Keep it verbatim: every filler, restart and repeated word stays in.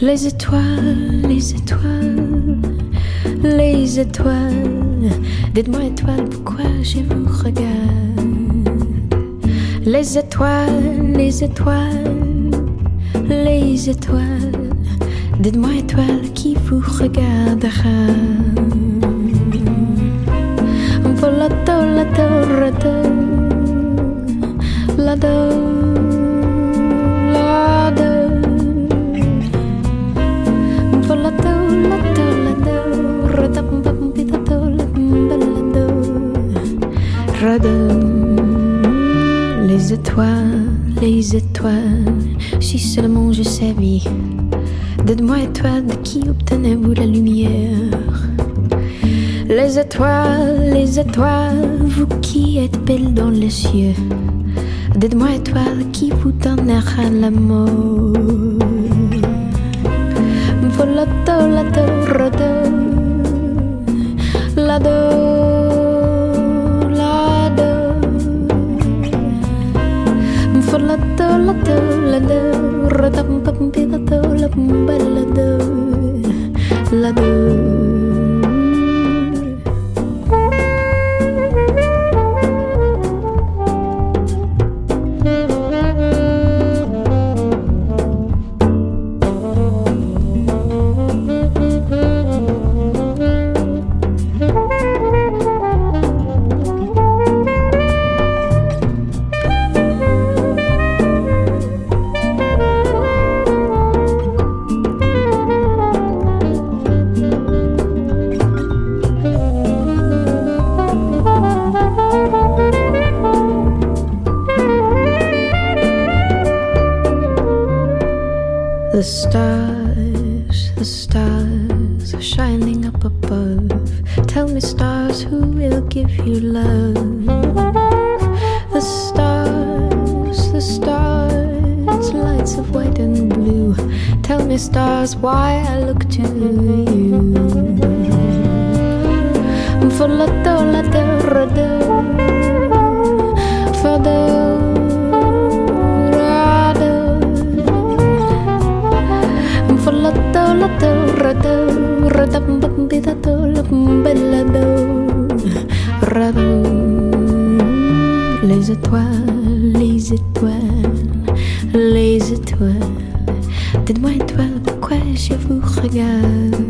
Les étoiles, les étoiles, les étoiles. Dites-moi étoiles, pourquoi je vous regarde. Les étoiles, les étoiles, les étoiles. Dites-moi étoiles qui vous regardera. Volato, lato, rato, lado, lado. Volato, lato, lado, ratapampitato, lambalado, rado. Les étoiles, les étoiles, si seulement je savais. Dites-moi étoiles, de qui obtenez-vous la lumière? Les étoiles, les étoiles, vous qui êtes belles dans les cieux. Dites-moi étoiles, qui vous donnera l'amour? Volato, lato, rado, lado, lado. Volato, lato, lado, ratapampitato, lambalado, lado. The stars, the stars are shining up above. Tell me, stars, who will give you love? The stars, the stars, lights of white and blue. Tell me, stars, why I look to you. Volato, lato, rado, fado. Volato, lato, rado, ratapampitato, lambalado, rado. Les étoiles, les étoiles, les étoiles. Dites-moi étoiles, pourquoi je vous regarde.